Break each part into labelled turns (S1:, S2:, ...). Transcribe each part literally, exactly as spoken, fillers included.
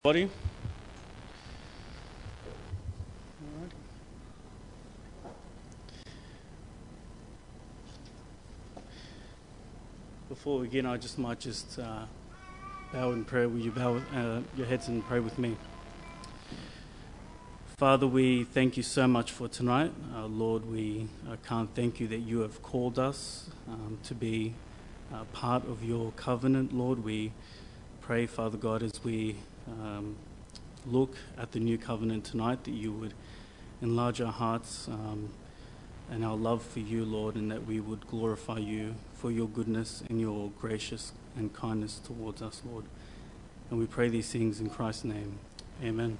S1: Body. Before we begin, I just might just uh, bow in prayer. Will you bow uh, your heads and pray with me? Father, we thank you so much for tonight. Uh, Lord, we uh, can't thank you that you have called us um, to be uh, part of your covenant. Lord, we pray, Father God, as we um, look at the new covenant tonight, that you would enlarge our hearts um, and our love for you, Lord, and that we would glorify you for your goodness and your gracious and kindness towards us, Lord. And we pray these things in Christ's name. Amen.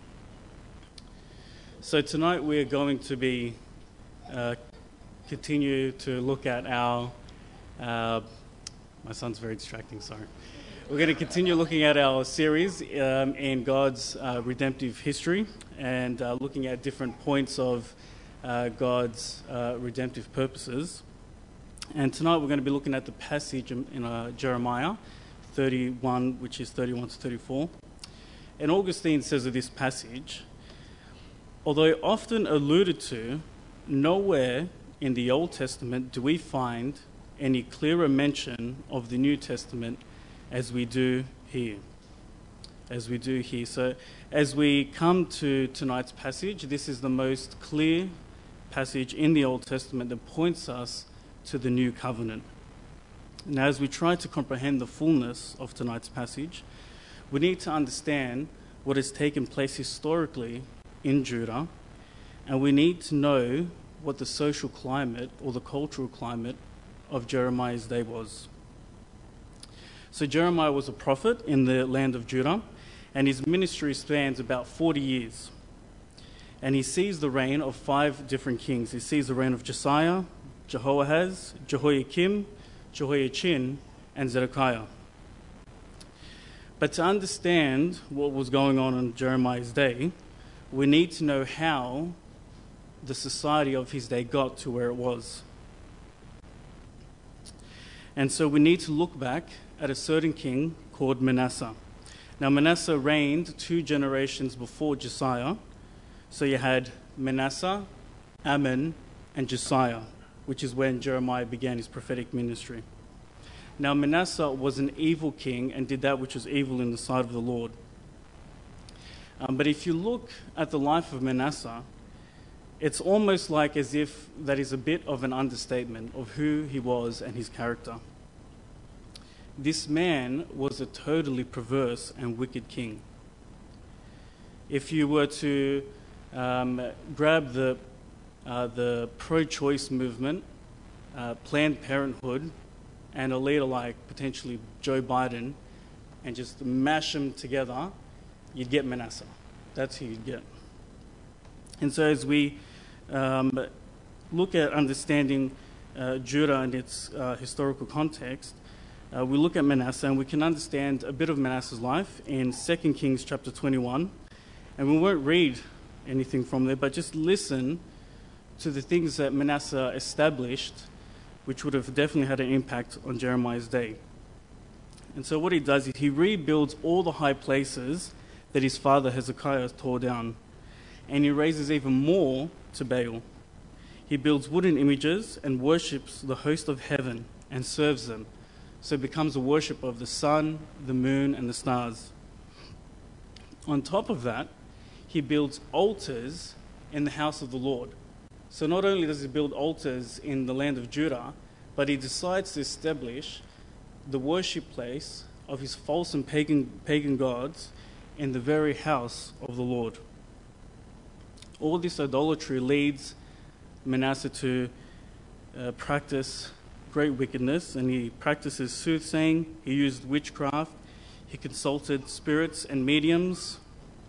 S1: So tonight we are going to be uh, continue to look at our uh, my son's very distracting, sorry. We're going to continue looking at our series um, in God's uh, redemptive history and uh, looking at different points of uh, God's uh, redemptive purposes. And tonight we're going to be looking at the passage in, in uh, Jeremiah thirty-one, which is thirty-one to thirty-four. And Augustine says of this passage, although often alluded to, nowhere in the Old Testament do we find any clearer mention of the New Testament as we do here. As we do here. So as we come to tonight's passage, this is the most clear passage in the Old Testament that points us to the new covenant. Now, as we try to comprehend the fullness of tonight's passage, we need to understand what has taken place historically in Judah, and we need to know what the social climate or the cultural climate of Jeremiah's day was. So Jeremiah was a prophet in the land of Judah, and his ministry spans about forty years. And he sees the reign of five different kings. He sees the reign of Josiah, Jehoahaz, Jehoiakim, Jehoiachin, and Zedekiah. But to understand what was going on in Jeremiah's day, we need to know how the society of his day got to where it was. And so we need to look back at a certain king called Manasseh. Now Manasseh reigned two generations before Josiah. So you had Manasseh, Ammon, and Josiah, which is when Jeremiah began his prophetic ministry. Now Manasseh was an evil king and did that which was evil in the sight of the Lord. Um, but if you look at the life of Manasseh, it's almost like as if that is a bit of an understatement of who he was and his character. This man was a totally perverse and wicked king. If you were to um, grab the, uh, the pro-choice movement, uh, Planned Parenthood, and a leader like potentially Joe Biden, and just mash them together, you'd get Manasseh. That's who you'd get. And so as we um, look at understanding uh, Judah and its uh, historical context, uh, we look at Manasseh and we can understand a bit of Manasseh's life in Second Kings chapter twenty-one. And we won't read anything from there, but just listen to the things that Manasseh established, which would have definitely had an impact on Jeremiah's day. And so what he does is he rebuilds all the high places that his father Hezekiah tore down, and he raises even more to Baal. He builds wooden images and worships the host of heaven and serves them, so it becomes a worship of the sun, the moon, and the stars. On top of that, he builds altars in the house of the Lord. So not only does he build altars in the land of Judah, but he decides to establish the worship place of his false and pagan, pagan gods in the very house of the Lord. All this idolatry leads Manasseh to uh, practice great wickedness, and he practices soothsaying, he used witchcraft, he consulted spirits and mediums,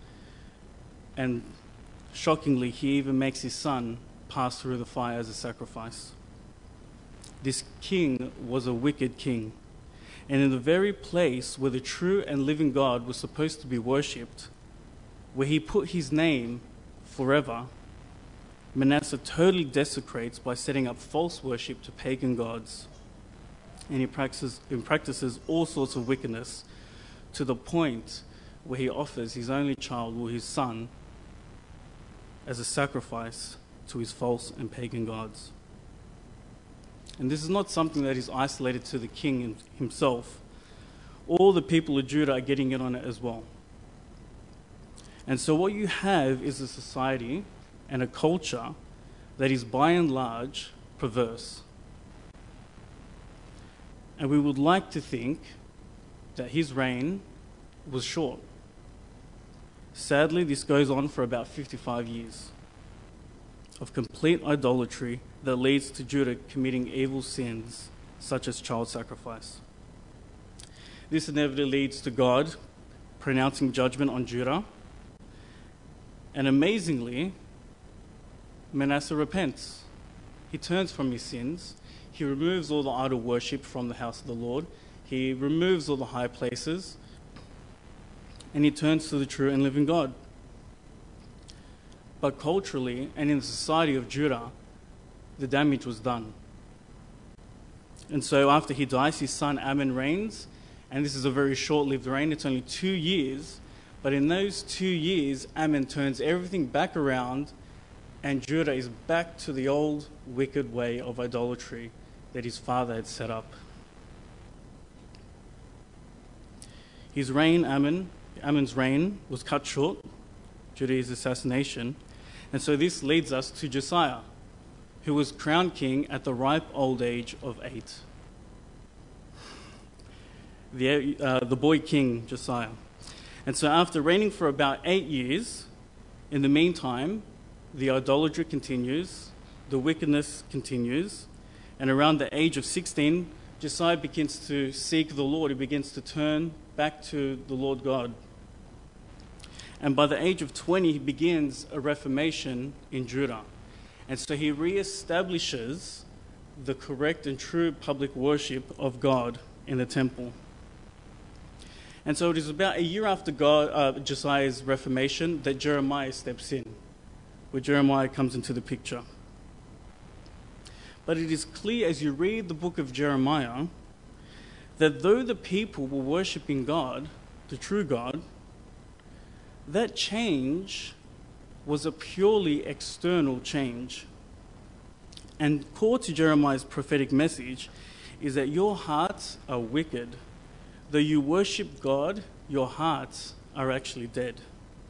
S1: and shockingly, he even makes his son pass through the fire as a sacrifice. This king was a wicked king, and in the very place where the true and living God was supposed to be worshipped, where he put his name forever, Manasseh totally desecrates by setting up false worship to pagan gods. And he practices, he practices all sorts of wickedness to the point where he offers his only child, or his son, as a sacrifice to his false and pagan gods. And this is not something that is isolated to the king himself. All the people of Judah are getting in on it as well. And so what you have is a society and a culture that is by and large perverse. And we would like to think that his reign was short. Sadly, this goes on for about fifty-five years of complete idolatry that leads to Judah committing evil sins such as child sacrifice. This inevitably leads to God pronouncing judgment on Judah. And amazingly, Manasseh repents. He turns from his sins. He removes all the idol worship from the house of the Lord. He removes all the high places. And he turns to the true and living God. But culturally and in the society of Judah, the damage was done. And so after he dies, his son Amon reigns. And this is a very short-lived reign. It's only two years. But in those two years, Amon turns everything back around, and Judah is back to the old wicked way of idolatry that his father had set up. His reign, Amon, Amon's reign, was cut short due to his assassination. And so this leads us to Josiah, who was crowned king at the ripe old age of eight. The, uh, the boy king, Josiah. And so after reigning for about eight years, in the meantime, the idolatry continues, the wickedness continues, and around the age of sixteen, Josiah begins to seek the Lord. He begins to turn back to the Lord God. And by the age of twenty, he begins a reformation in Judah. And so he reestablishes the correct and true public worship of God in the temple. And so it is about a year after God, uh, Josiah's reformation that Jeremiah steps in, where Jeremiah comes into the picture. But it is clear as you read the book of Jeremiah that though the people were worshipping God, the true God, that change was a purely external change. And core to Jeremiah's prophetic message is that your hearts are wicked. Though you worship God, your hearts are actually dead.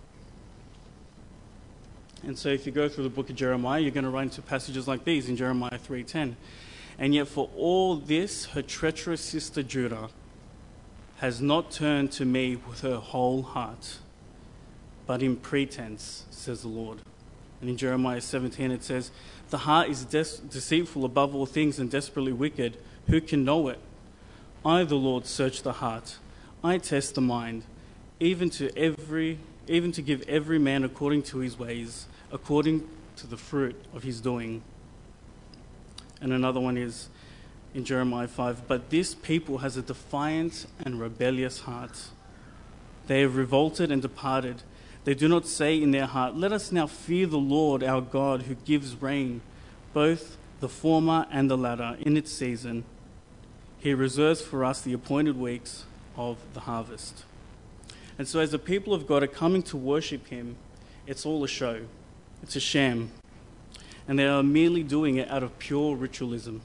S1: And so if you go through the book of Jeremiah, you're going to run into passages like these in Jeremiah three ten. And yet for all this, her treacherous sister Judah has not turned to me with her whole heart, but in pretense, says the Lord. And in Jeremiah seventeen it says, the heart is des- deceitful above all things and desperately wicked. Who can know it? I, the Lord, search the heart. I test the mind, even to every, even to give every man according to his ways, according to the fruit of his doing. And another one is in Jeremiah five, but this people has a defiant and rebellious heart. They have revolted and departed. They do not say in their heart, let us now fear the Lord our God who gives rain, both the former and the latter, in its season. He reserves for us the appointed weeks of the harvest. And so as the people of God are coming to worship him, it's all a show. It's a sham. And they are merely doing it out of pure ritualism.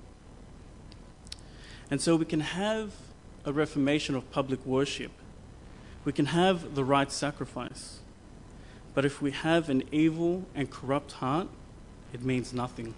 S1: And so we can have a reformation of public worship. We can have the right sacrifice. But if we have an evil and corrupt heart, it means nothing.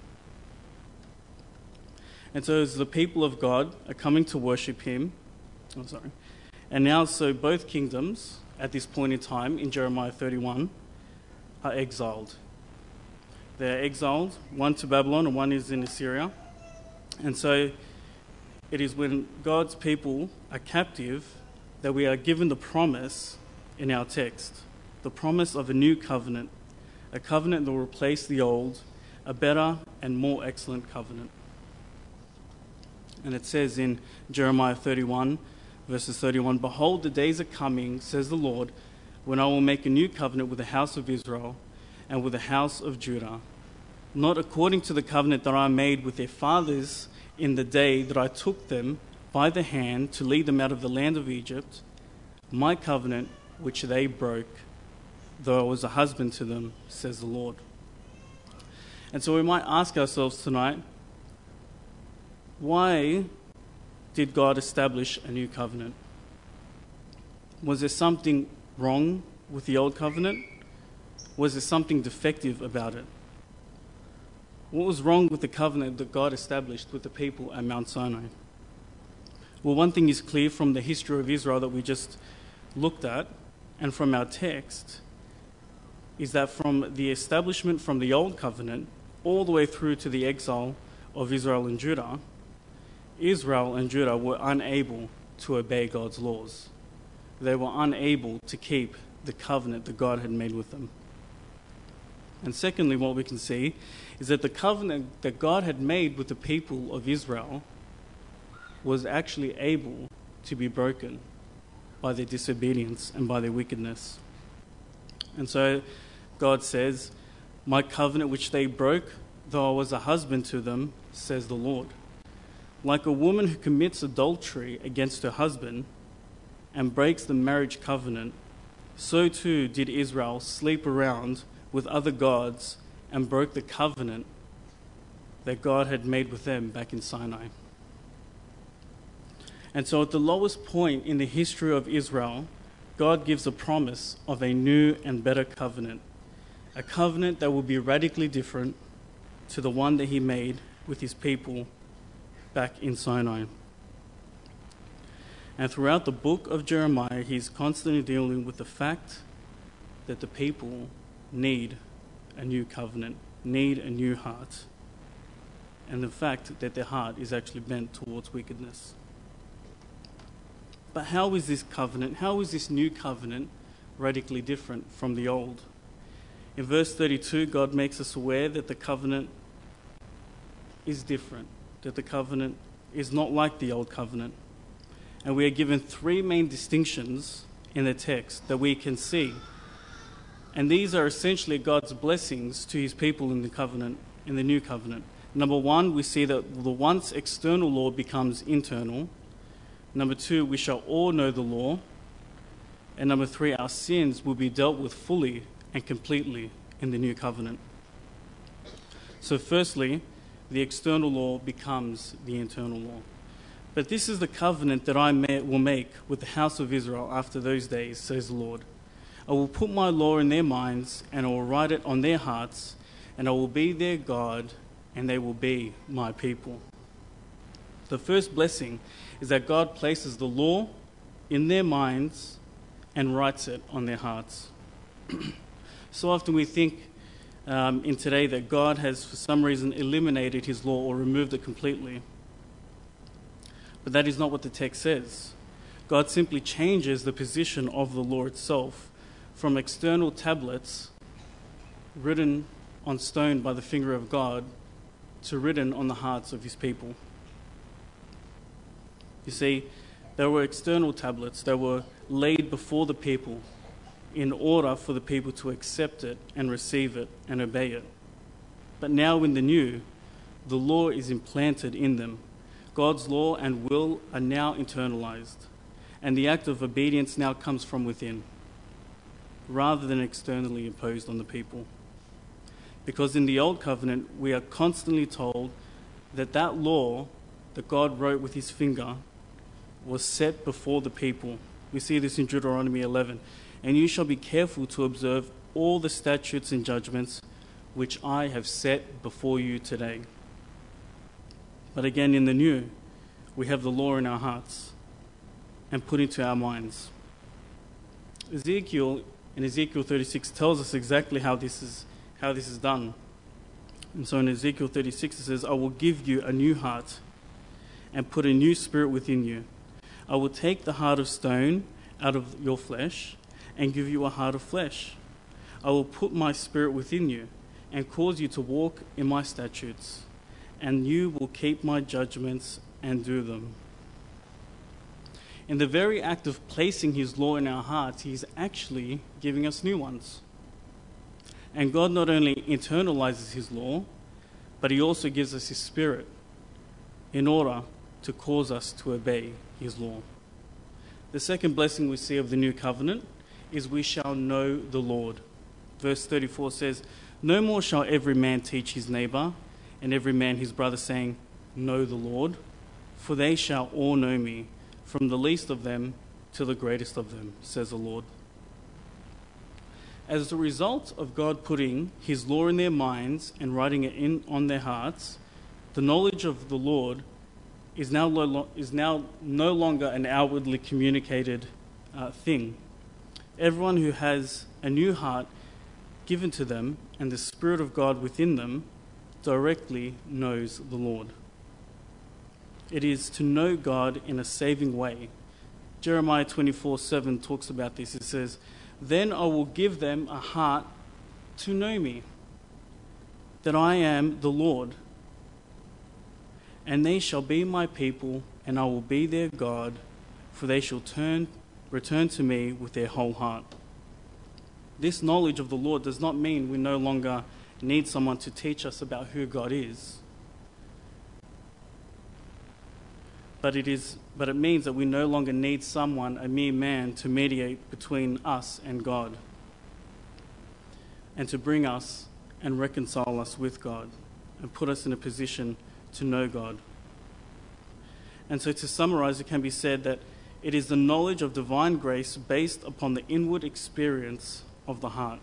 S1: And so as the people of God are coming to worship him, oh sorry, and now so both kingdoms at this point in time in Jeremiah thirty-one are exiled. They're exiled, one to Babylon and one is in Assyria. And so it is when God's people are captive that we are given the promise in our text, the promise of a new covenant, a covenant that will replace the old, a better and more excellent covenant. And it says in Jeremiah thirty-one, verses thirty-one, behold, the days are coming, says the Lord, when I will make a new covenant with the house of Israel and with the house of Judah, not according to the covenant that I made with their fathers in the day that I took them by the hand to lead them out of the land of Egypt. My covenant which they broke, though I was a husband to them, says the Lord. And so we might ask ourselves tonight, why did God establish a new covenant? Was there something wrong with the old covenant? Was there something defective about it? What was wrong with the covenant that God established with the people at Mount Sinai? Well, one thing is clear from the history of Israel that we just looked at, and from our text, is that from the establishment from the old covenant all the way through to the exile of Israel and Judah, Israel and Judah were unable to obey God's laws. They were unable to keep the covenant that God had made with them. And secondly, what we can see is that the covenant that God had made with the people of Israel was actually able to be broken by their disobedience and by their wickedness. And so God says, "My covenant which they broke, though I was a husband to them, says the Lord." Like a woman who commits adultery against her husband and breaks the marriage covenant, so too did Israel sleep around with other gods and broke the covenant that God had made with them back in Sinai. And so at the lowest point in the history of Israel, God gives a promise of a new and better covenant, a covenant that will be radically different to the one that he made with his people back in Sinai. And throughout the book of Jeremiah, he's constantly dealing with the fact that the people need a new covenant, need a new heart, and the fact that their heart is actually bent towards wickedness. But how is this covenant, how is this new covenant radically different from the old? In verse thirty-two, God makes us aware that the covenant is different, that the covenant is not like the old covenant. And we are given three main distinctions in the text that we can see. And these are essentially God's blessings to his people in the covenant, in the new covenant. Number one, we see that the once external law becomes internal. Number two, we shall all know the law. And number three, our sins will be dealt with fully and completely in the new covenant. So firstly, the external law becomes the internal law. But this is the covenant that I may, will make with the house of Israel after those days, says the Lord. I will put my law in their minds, and I will write it on their hearts, and I will be their God, and they will be my people. The first blessing is that God places the law in their minds and writes it on their hearts. So often we think um, in today that God has for some reason eliminated his law or removed it completely. But that is not what the text says. God simply changes the position of the law itself from external tablets written on stone by the finger of God to written on the hearts of his people. You see, there were external tablets that were laid before the people in order for the people to accept it and receive it and obey it. But now in the new, the law is implanted in them. God's law and will are now internalized, and the act of obedience now comes from within, rather than externally imposed on the people. Because in the Old Covenant, we are constantly told that that law that God wrote with his finger was set before the people. We see this in Deuteronomy eleven. And you shall be careful to observe all the statutes and judgments which I have set before you today. But again, in the new, we have the law in our hearts and put into our minds. Ezekiel, in Ezekiel thirty-six, tells us exactly how this is how this is done. And so in Ezekiel thirty-six, it says, I will give you a new heart and put a new spirit within you. I will take the heart of stone out of your flesh and give you a heart of flesh. I will put my spirit within you and cause you to walk in my statutes, and you will keep my judgments and do them. In the very act of placing his law in our hearts, he is actually giving us new ones. And God not only internalizes his law, but he also gives us his spirit in order to cause us to obey his law. The second blessing we see of the new covenant is we shall know the Lord. Verse thirty-four says, "No more shall every man teach his neighbor, and every man his brother, saying, 'Know the Lord,' for they shall all know me, from the least of them to the greatest of them, says the Lord." As a result of God putting his law in their minds and writing it in on their hearts, the knowledge of the Lord is now, lo- is now no longer an outwardly communicated uh, thing. Everyone who has a new heart given to them and the Spirit of God within them directly knows the Lord. It is to know God in a saving way. Jeremiah twenty-four seven talks about this. It says, "Then I will give them a heart to know me, that I am the Lord. And they shall be my people, and I will be their God, for they shall turn, return to me with their whole heart." This knowledge of the Lord does not mean we no longer need someone to teach us about who God is. But it is, but it means that we no longer need someone, a mere man, to mediate between us and God, and to bring us and reconcile us with God, and put us in a position to know God. And so, to summarize, it can be said that it is the knowledge of divine grace based upon the inward experience of the heart.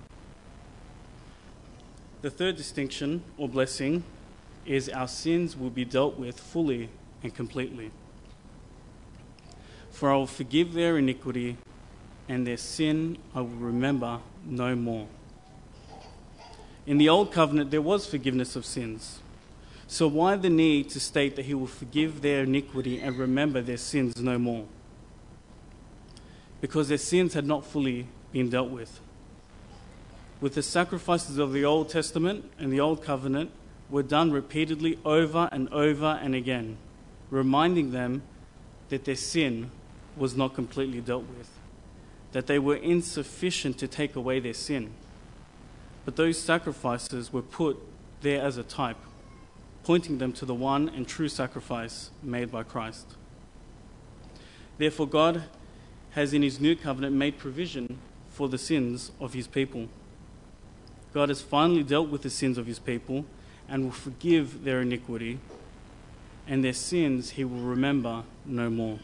S1: The third distinction, or blessing, is our sins will be dealt with fully and completely. "For I will forgive their iniquity, and their sin I will remember no more." In the Old Covenant, there was forgiveness of sins. So why the need to state that he will forgive their iniquity and remember their sins no more? Because their sins had not fully been dealt with. With the sacrifices of the Old Testament and the Old Covenant were done repeatedly over and over and again, reminding them that their sin was not completely dealt with, that they were insufficient to take away their sin. But those sacrifices were put there as a type, pointing them to the one and true sacrifice made by Christ. Therefore, God has in his new covenant made provision for the sins of his people. God has finally dealt with the sins of his people and will forgive their iniquity, and their sins he will remember no more.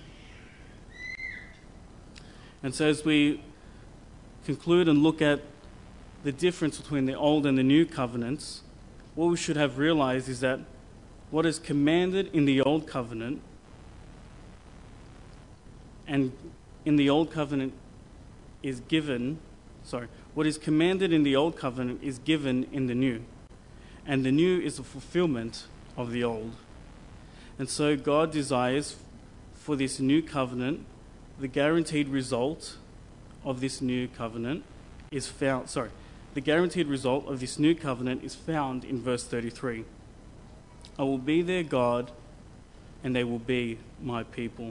S1: And so as we conclude and look at the difference between the old and the new covenants, what we should have realized is that what is commanded in the old covenant and in the old covenant is given, sorry, what is commanded in the old covenant is given in the new. And the new is a fulfillment of the old. And so God desires for this new covenant, the guaranteed result of this new covenant is found, sorry, the guaranteed result of this new covenant is found in verse thirty-three. "I will be their God, and they will be my people."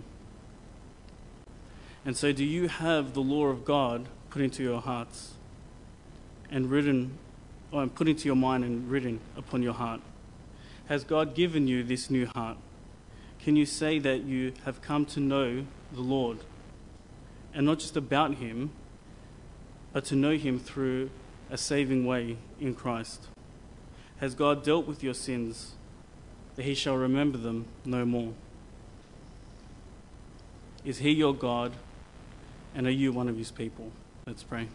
S1: And so do you have the law of God put into your hearts and written, or put into your mind and written upon your heart? Has God given you this new heart? Can you say that you have come to know the Lord, and not just about him, but to know him through a saving way in Christ? Has God dealt with your sins, that he shall remember them no more? Is he your God, and are you one of his people? Let's pray.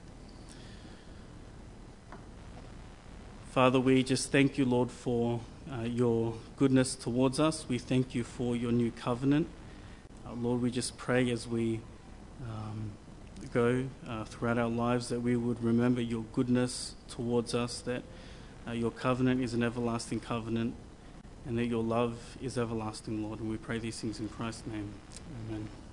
S1: Father, we just thank you, Lord, for uh, your goodness towards us. We thank you for your new covenant. Uh, Lord, we just pray as we um, go uh, throughout our lives that we would remember your goodness towards us, that uh, your covenant is an everlasting covenant, and that your love is everlasting, Lord. And we pray these things in Christ's name. Amen.